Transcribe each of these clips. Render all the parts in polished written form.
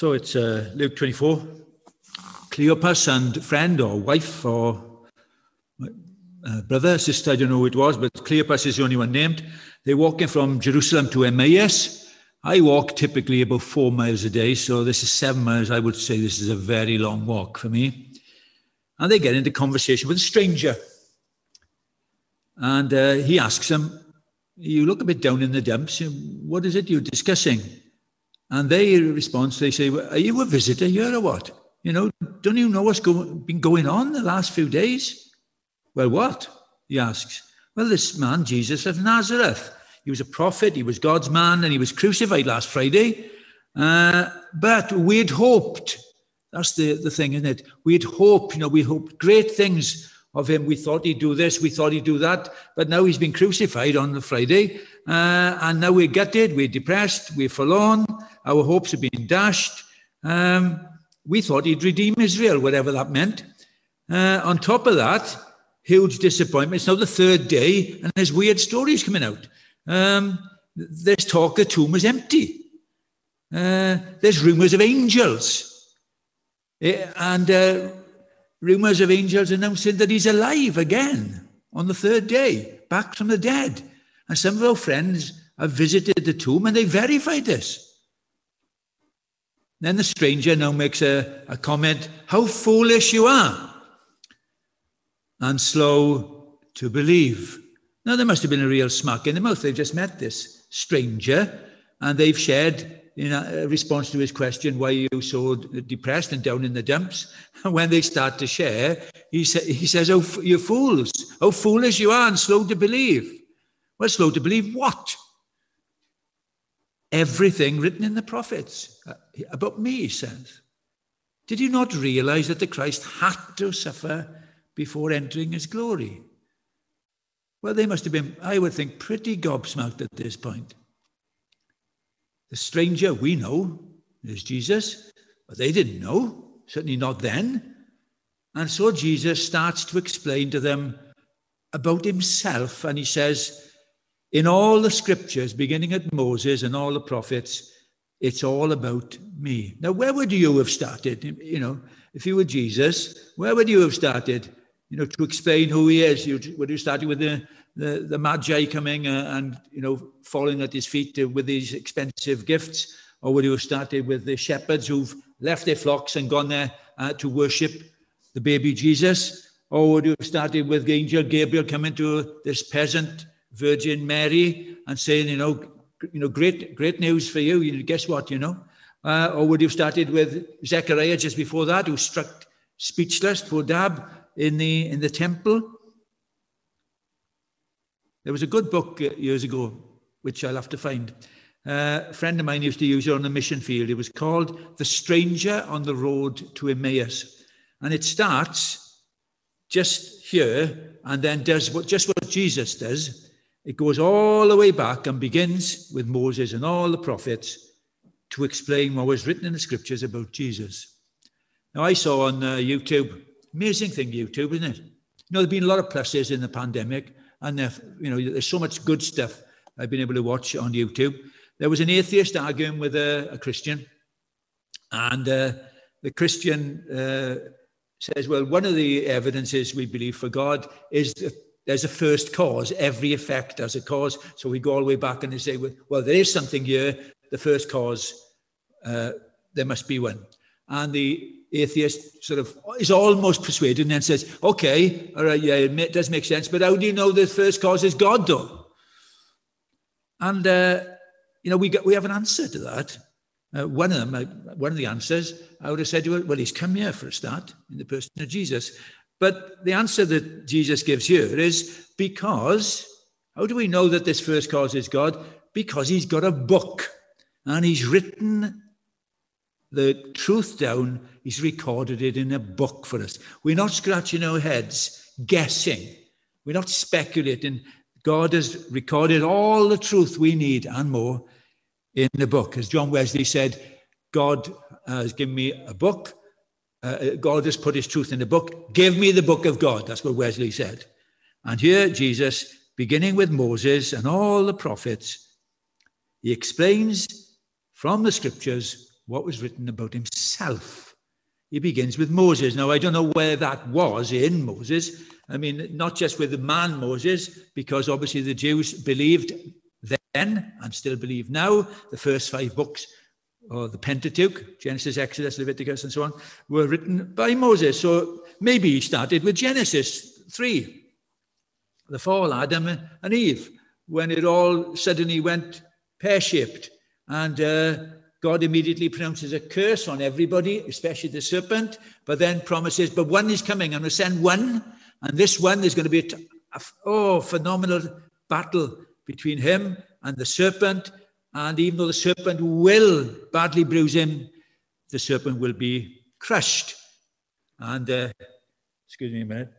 So it's Luke 24. Cleopas and friend or wife or brother, sister, I don't know who it was, but Cleopas is the only one named. They're walking from Jerusalem to Emmaus. I walk typically about 4 miles a day, so this is 7 miles. I would say this is a very long walk for me. And they get into conversation with a stranger. And he asks them, you look a bit down in the dumps. What is it you're discussing? And they respond, they say, are you a visitor here or what? Don't you know what's been going on the last few days? Well, what? He asks. Well, this man, Jesus of Nazareth, he was a prophet, he was God's man, and he was crucified last Friday. But we'd hoped, that's the thing, isn't it? We'd hoped, we hoped great things of him. We thought he'd do this, we thought he'd do that, but now he's been crucified on the Friday, and now we're gutted, we're depressed, we're forlorn, our hopes have been dashed. We thought he'd redeem Israel, whatever that meant. On top of that, huge disappointment. It's now the third day, and there's weird stories coming out. There's talk the tomb is empty. There's rumours of angels. And rumours of angels announcing that he's alive again on the third day, back from the dead. And some of our friends have visited the tomb, and they verified this. Then the stranger now makes a comment, how foolish you are, and slow to believe. Now, there must have been a real smack in the mouth. They've just met this stranger, and they've shared in a response to his question, why are you so depressed and down in the dumps? And when they start to share, he says, oh, you fools, how foolish you are and slow to believe. Well, slow to believe what? Everything written in the prophets about me, he says. Did you not realize that the Christ had to suffer before entering his glory? Well, they must have been, I would think, pretty gobsmacked at this point. The stranger we know is Jesus, but they didn't know, certainly not then. And so Jesus starts to explain to them about himself, and he says, in all the scriptures, beginning at Moses and all the prophets, it's all about me. Now, where would you have started? If you were Jesus, where would you have started? To explain who he is. Would you start with the Magi coming and falling at his feet with these expensive gifts? Or would you have started with the shepherds who've left their flocks and gone there to worship the baby Jesus? Or would you have started with the angel Gabriel coming to this peasant Virgin Mary and saying, great news for you. Guess what, Or would you have started with Zechariah just before that, who struck speechless, poor dab, in the temple? There was a good book years ago, which I'll have to find. A friend of mine used to use it on the mission field. It was called The Stranger on the Road to Emmaus. And it starts just here and then does just what Jesus does. It goes all the way back and begins with Moses and all the prophets to explain what was written in the scriptures about Jesus. Now, I saw on YouTube, amazing thing, YouTube, isn't it? There's been a lot of pluses in the pandemic, and there's so much good stuff I've been able to watch on YouTube. There was an atheist arguing with a Christian, and the Christian says, well, one of the evidences we believe for God is that there's a first cause. Every effect has a cause. So we go all the way back and they say, well, there is something here. The first cause, there must be one. And the atheist sort of is almost persuaded and then says, okay, all right, yeah, it does make sense. But how do you know the first cause is God, though? And, we have an answer to that. One of the answers, I would have said, well, he's come here for a start in the person of Jesus. But the answer that Jesus gives here is because, how do we know that this first cause is God? Because he's got a book and he's written the truth down. He's recorded it in a book for us. We're not scratching our heads, guessing. We're not speculating. God has recorded all the truth we need and more in the book. As John Wesley said, God has given me a book. God has put his truth in the book. Give me the book of God. That's what Wesley said. And here Jesus, beginning with Moses and all the prophets, he explains from the scriptures what was written about himself. He begins with Moses. Now, I don't know where that was in Moses. I mean, not just with the man Moses, because obviously the Jews believed then and still believe now the first 5 books, or the Pentateuch, Genesis, Exodus, Leviticus, and so on, were written by Moses. So maybe he started with Genesis 3, the fall, Adam and Eve, when it all suddenly went pear-shaped, and God immediately pronounces a curse on everybody, especially the serpent, but then promises, but one is coming, I'm going to send one, and this one is going to be a phenomenal battle between him and the serpent. And even though the serpent will badly bruise him, the serpent will be crushed. And, excuse me a minute.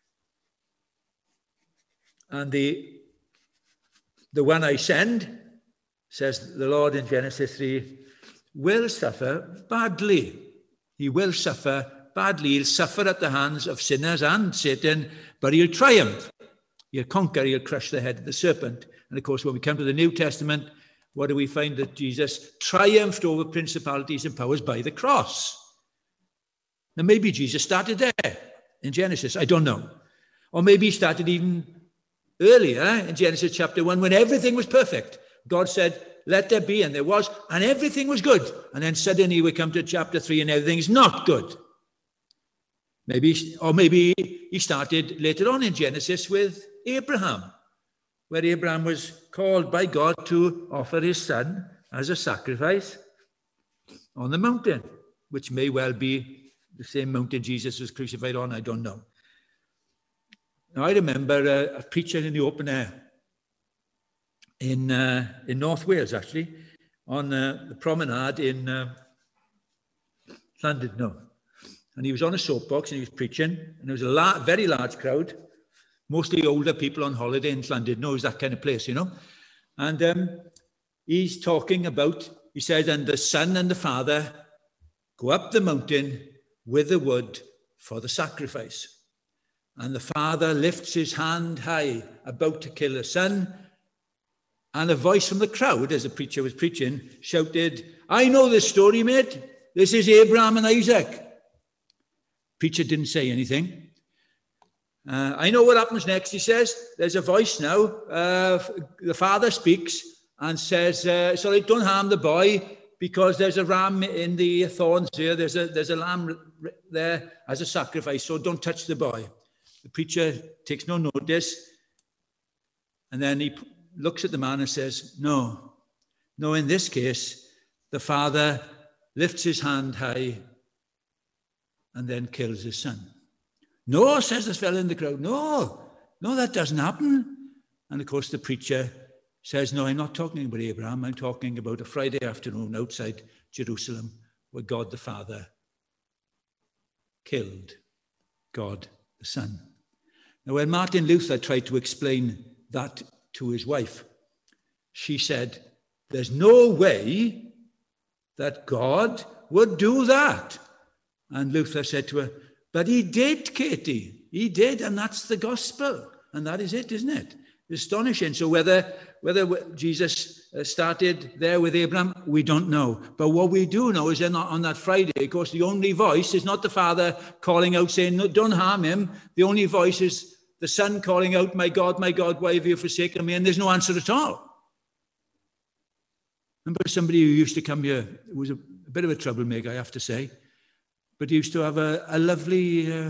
And the one I send, says the Lord in Genesis 3, will suffer badly. He will suffer badly. He'll suffer at the hands of sinners and Satan, but he'll triumph. He'll conquer, he'll crush the head of the serpent. And of course, when we come to the New Testament, what do we find? That Jesus triumphed over principalities and powers by the cross. Now, maybe Jesus started there in Genesis. I don't know. Or maybe he started even earlier in Genesis chapter 1 when everything was perfect. God said, let there be, and there was, and everything was good. And then suddenly we come to chapter 3 and everything's not good. Maybe he started later on in Genesis with Abraham, where Abraham was called by God to offer his son as a sacrifice on the mountain, which may well be the same mountain Jesus was crucified on, I don't know. Now, I remember a preacher in the open air in North Wales, actually, on the promenade in Llandudno. And he was on a soapbox and he was preaching, and there was a very large crowd, mostly older people on holiday in Llandudno. It was that kind of place, you know. And he's talking about, he said, and the son and the father go up the mountain with the wood for the sacrifice. And the father lifts his hand high, about to kill the son. And a voice from the crowd, as the preacher was preaching, shouted, I know this story, mate. This is Abraham and Isaac. Preacher didn't say anything. I know what happens next, he says. There's a voice now. The father speaks and says, sorry, don't harm the boy, because there's a ram in the thorns here. There's a lamb there as a sacrifice, so don't touch the boy. The preacher takes no notice. And then he looks at the man and says, no, in this case, the father lifts his hand high and then kills his son. No, says this fellow in the crowd, no, that doesn't happen. And of course the preacher says, no, I'm not talking about Abraham. I'm talking about a Friday afternoon outside Jerusalem where God the Father killed God the Son. Now, when Martin Luther tried to explain that to his wife, she said, there's no way that God would do that. And Luther said to her, but he did, Katie. He did, and that's the gospel. And that is it, isn't it? Astonishing. So whether Jesus started there with Abraham, we don't know. But what we do know is that on that Friday, of course, the only voice is not the father calling out saying, no, don't harm him. The only voice is the son calling out, my God, why have you forsaken me? And there's no answer at all. Remember somebody who used to come here, who was a bit of a troublemaker, I have to say, but he used to have a lovely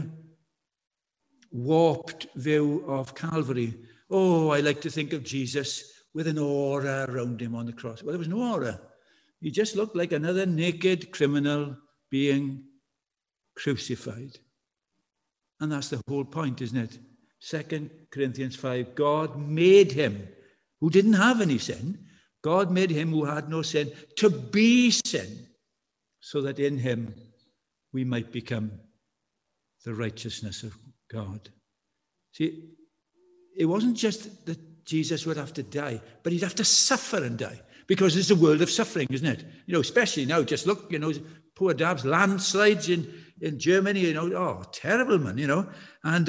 warped view of Calvary. Oh, I like to think of Jesus with an aura around him on the cross. Well, there was no aura. He just looked like another naked criminal being crucified. And that's the whole point, isn't it? 2 Corinthians 5, God made him who didn't have any sin. God made him who had no sin to be sin, so that in him we might become the righteousness of God. See, it wasn't just that Jesus would have to die, but he'd have to suffer and die, because it's a world of suffering, isn't it? You know, especially now, just look, you know, poor Dabs, landslides in Germany, you know, oh, terrible, man, you know. And,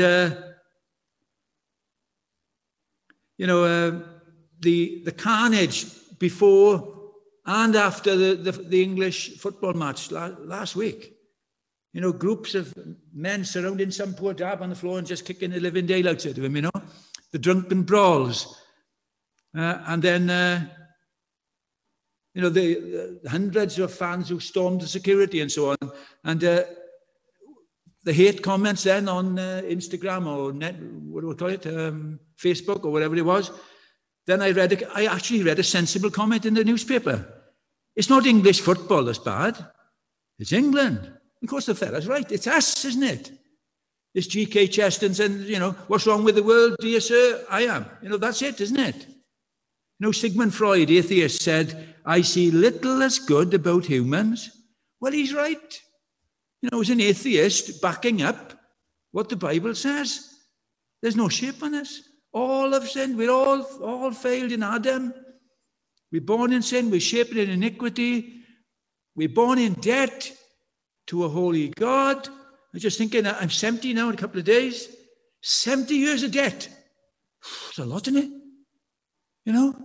you know, the carnage before and after the English football match last week. You know, groups of men surrounding some poor dab on the floor and just kicking the living daylights out of him, you know. The drunken brawls. And then, you know, the hundreds of fans who stormed the security and so on. And the hate comments then on Instagram or what do we call it, Facebook or whatever it was. Then I actually read a sensible comment in the newspaper. It's not English football that's bad. It's England. Of course, the fella's right. It's us, isn't it? It's G.K. Chesterton, you know, what's wrong with the world, dear sir? I am. You know, that's it, isn't it? You know, Sigmund Freud, atheist, said, I see little as good about humans. Well, he's right. You know, as an atheist, backing up what the Bible says. There's no shape on us. All have sinned. We're all failed in Adam. We're born in sin. We're shaped in iniquity. We're born in debt to a holy God. I'm just thinking, I'm 70 now in a couple of days. 70 years of debt. It's a lot, isn't it? You know,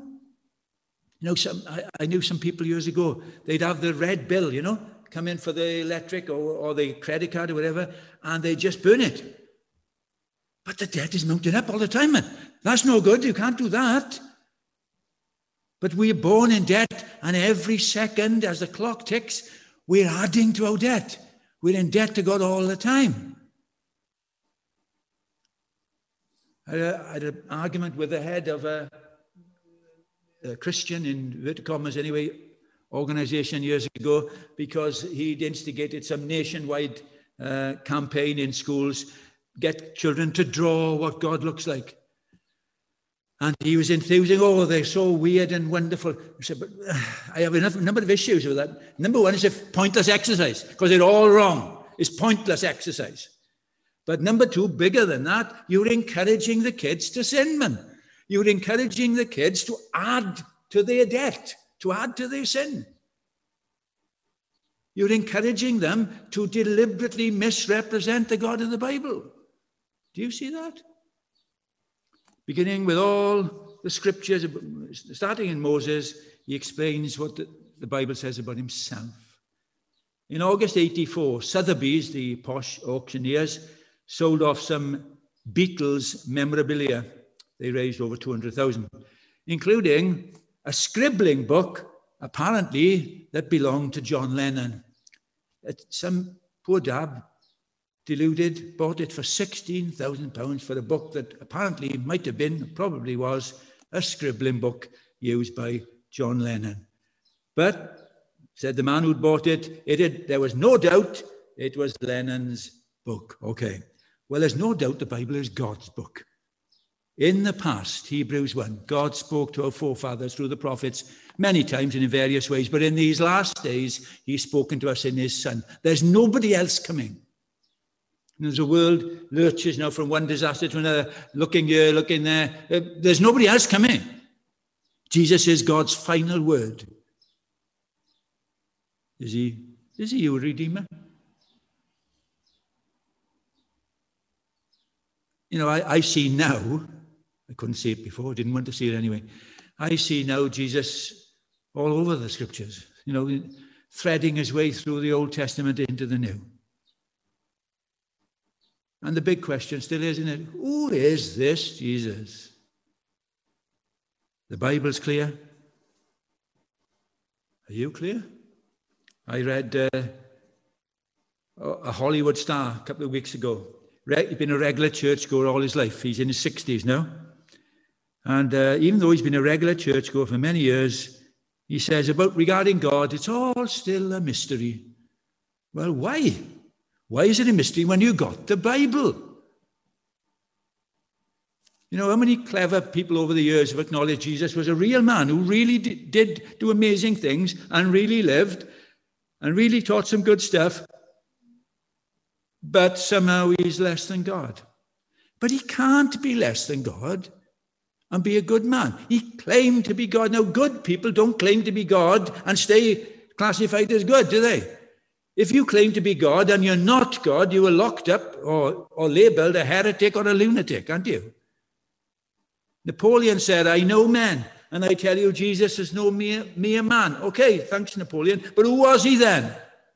I knew some people years ago, they'd have the red bill, you know, come in for the electric or the credit card or whatever, and they just burn it. But the debt is mounting up all the time, man. That's no good. You can't do that. But we're born in debt, and every second as the clock ticks, we're adding to our debt. We're in debt to God all the time. I had an argument with the head of a Christian, in inverted commas anyway, organization years ago, because he'd instigated some nationwide campaign in schools, get children to draw what God looks like. And he was enthusing, oh, they're so weird and wonderful. I said, but I have a number of issues with that. Number one is a pointless exercise, because they're all wrong. It's pointless exercise. But number two, bigger than that, you're encouraging the kids to sin, man. You're encouraging the kids to add to their debt, to add to their sin. You're encouraging them to deliberately misrepresent the God of the Bible. Do you see that? Beginning with all the scriptures, starting in Moses, he explains what the Bible says about himself. In August 84, Sotheby's, the posh auctioneers, sold off some Beatles memorabilia. They raised over 200,000, including a scribbling book, apparently, that belonged to John Lennon. Some poor dab, deluded, bought it for £16,000 for a book that apparently might have been, probably was, a scribbling book used by John Lennon. But, said the man who'd bought it, there was no doubt it was Lennon's book. Okay. Well, there's no doubt the Bible is God's book. In the past, Hebrews 1, God spoke to our forefathers through the prophets many times and in various ways, but in these last days, he's spoken to us in his Son. There's nobody else coming. And as the world lurches now from one disaster to another, looking here, looking there, there's nobody else coming. Jesus is God's final word. Is he your Redeemer? You know, I see now, I couldn't see it before, didn't want to see it anyway. I see now Jesus all over the scriptures, you know, threading his way through the Old Testament into the New. And the big question still is, isn't it? Who is this Jesus? The Bible's clear. Are you clear? I read a Hollywood star a couple of weeks ago. He's been a regular churchgoer all his life. He's in his 60s now. And even though he's been a regular churchgoer for many years, he says regarding God, it's all still a mystery. Well, why? Why is it a mystery when you got the Bible? You know, how many clever people over the years have acknowledged Jesus was a real man who really did do amazing things and really lived and really taught some good stuff, but somehow he's less than God. But he can't be less than God and be a good man. He claimed to be God. Now, good people don't claim to be God and stay classified as good, do they? If you claim to be God and you're not God, you are locked up or labeled a heretic or a lunatic, aren't you? Napoleon said, I know men And I tell you, Jesus is no mere man. Okay, thanks, Napoleon. But who was he then?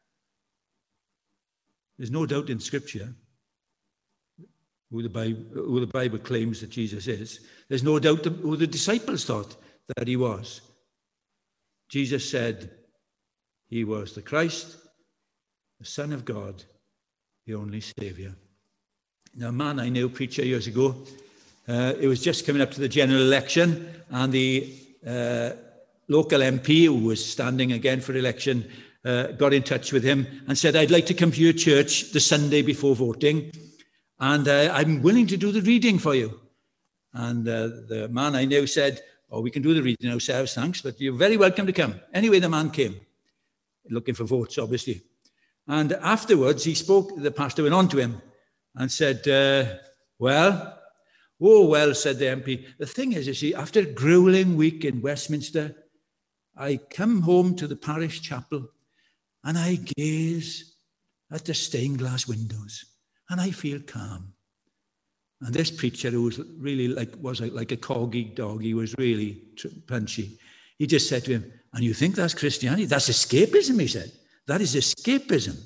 There's no doubt in Scripture who the Bible claims that Jesus is. There's no doubt who the disciples thought that he was. Jesus said he was the Christ, the Son of God, the only Saviour. Now, a man I knew, preacher years ago, it was just coming up to the general election, and the local MP who was standing again for election got in touch with him and said, I'd like to come to your church the Sunday before voting, and I'm willing to do the reading for you. And the man I knew said, oh, we can do the reading ourselves, thanks, but you're very welcome to come. Anyway, the man came, looking for votes, obviously. And afterwards, the pastor went on to him and said, well, said the MP, the thing is, you see, after a grueling week in Westminster, I come home to the parish chapel and I gaze at the stained glass windows and I feel calm. And this preacher, who was really like a corgi dog, he was really punchy. He just said to him, and you think that's Christianity? That's escapism, he said. That is escapism.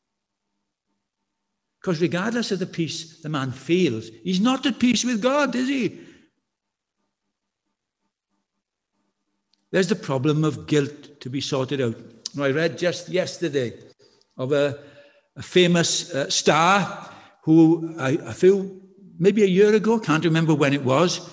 Because regardless of the peace the man feels, he's not at peace with God, is he? There's the problem of guilt to be sorted out. I read just yesterday of a famous star who maybe a year ago, can't remember when it was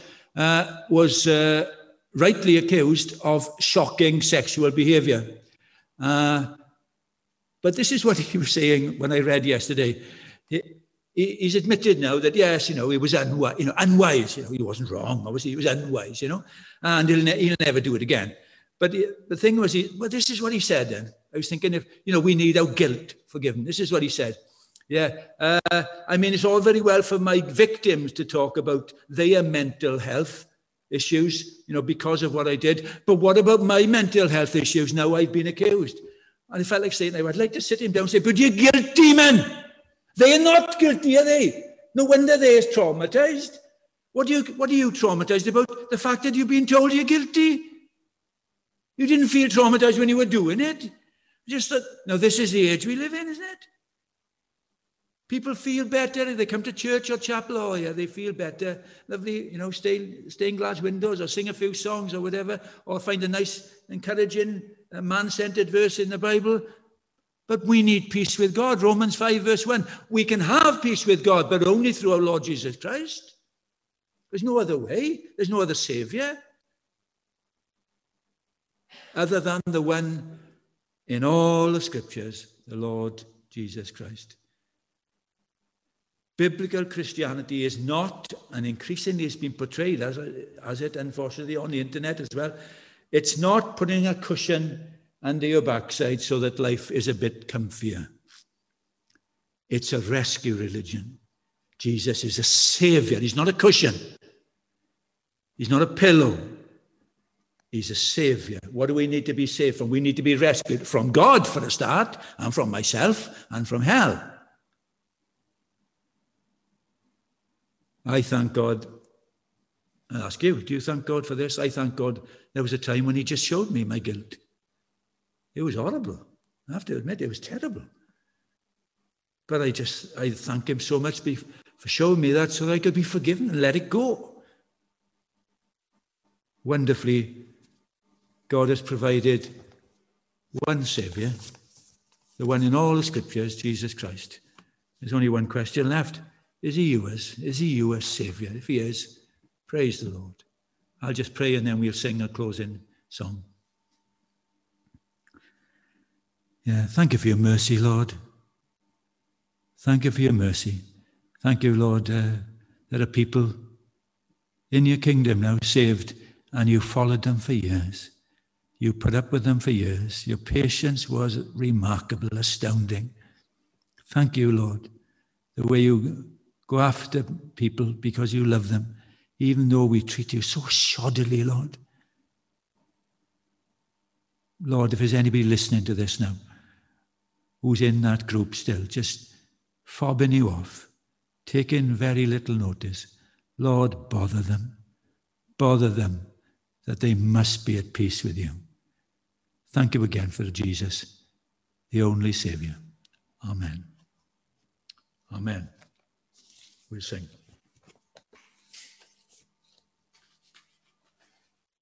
rightly accused of shocking sexual behavior. But this is what he was saying when I read yesterday. He's admitted now that, yes, he was unwise. He wasn't wrong, obviously. He was unwise, and he'll never do it again. But the thing was, this is what he said then. I was thinking, we need our guilt forgiven. This is what he said. It's all very well for my victims to talk about their mental health issues, because of what I did. But what about my mental health issues now I've been accused? And I felt like saying, I'd like to sit him down and say, but you're guilty, man. They're not guilty, are they? No wonder they're traumatized. What are you traumatized about? The fact that you've been told you're guilty? You didn't feel traumatized when you were doing it? Just that, now this is the age we live in, isn't it? People feel better. They come to church or chapel, they feel better. Lovely, stained glass windows, or sing a few songs or whatever, or find a nice, encouraging, man-centered verse in the Bible. But we need peace with God. Romans 5 verse 1. We can have peace with God, but only through our Lord Jesus Christ. There's no other way. There's no other Saviour other than the one in all the Scriptures, the Lord Jesus Christ. Biblical Christianity is not, and increasingly it's been portrayed as it, unfortunately, on the internet as well. It's not putting a cushion under your backside so that life is a bit comfier. It's a rescue religion. Jesus is a Saviour. He's not a cushion. He's not a pillow. He's a Saviour. What do we need to be saved from? We need to be rescued from God, for a start, and from myself, and from hell. I thank God. I ask you, do you thank God for this? I thank God there was a time when he just showed me my guilt. It was horrible. I have to admit, it was terrible. But I thank him so much for showing me that so that I could be forgiven and let it go. Wonderfully, God has provided one Saviour, the one in all the Scriptures, Jesus Christ. There's only one question left. Is he yours? Is he your Saviour? If he is, praise the Lord. I'll just pray and then we'll sing a closing song. Thank you for your mercy, Lord. Thank you for your mercy. Thank you, Lord. There are people in your kingdom now saved, and you followed them for years. You put up with them for years. Your patience was remarkable, astounding. Thank you, Lord. The way you go after people because you love them, even though we treat you so shoddily, Lord. Lord, if there's anybody listening to this now who's in that group still, just fobbing you off, taking very little notice, Lord, bother them. Bother them. that they must be at peace with you. Thank you again for Jesus, the only Saviour. Amen. Amen. We'll sing.